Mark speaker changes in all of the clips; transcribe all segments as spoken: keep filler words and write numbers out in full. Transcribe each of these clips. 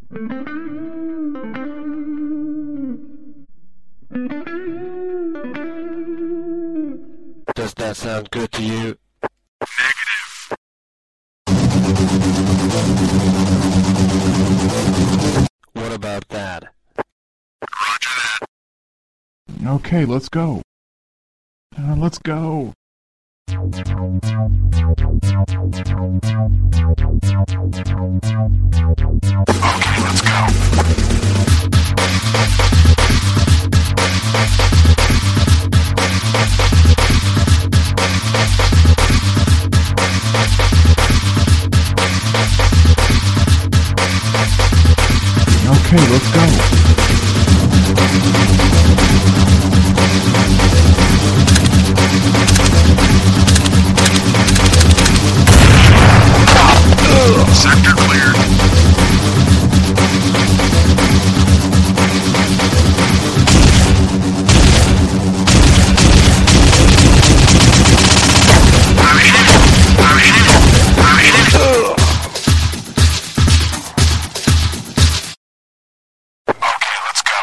Speaker 1: Does that sound good to you?
Speaker 2: Negative.
Speaker 1: What about that?
Speaker 2: Roger that.
Speaker 3: Okay, let's go. Uh, let's go.
Speaker 2: Okay, let's go.
Speaker 3: Okay, let's go.
Speaker 2: Sector cleared. I'm hit. I'm hit. I'm hit. Okay, let's go.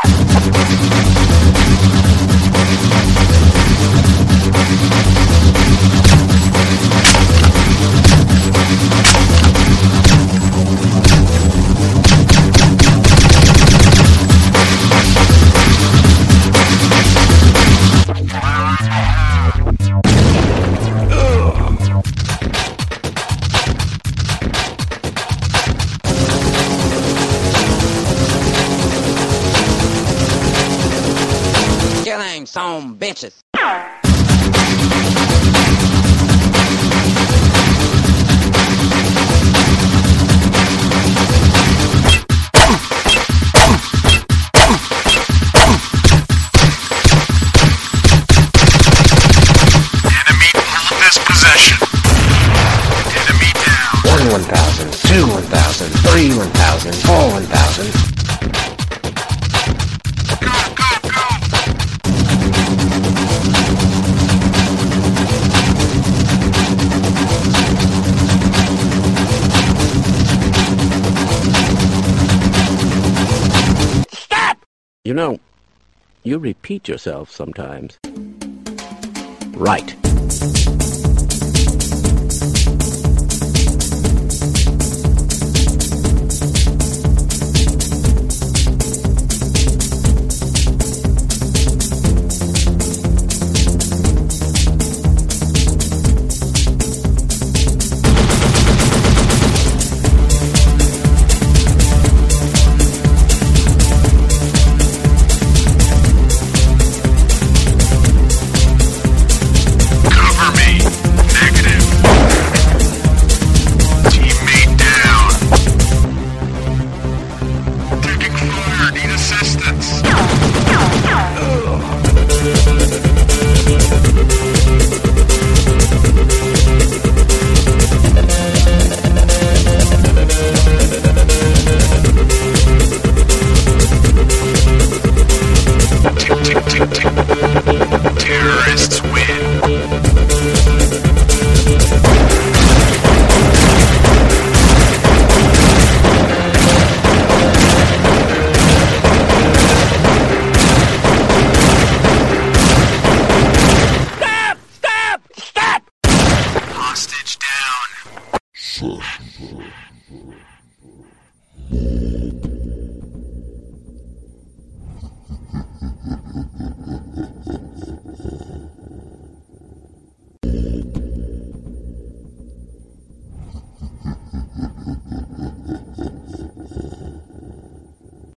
Speaker 4: Killing some bitches.
Speaker 2: Enemy hold this possession. Enemy down.
Speaker 5: One one thousand, two one thousand, three one thousand, four one thousand.
Speaker 2: Go, go, go.
Speaker 6: You know, you repeat yourself sometimes. Right.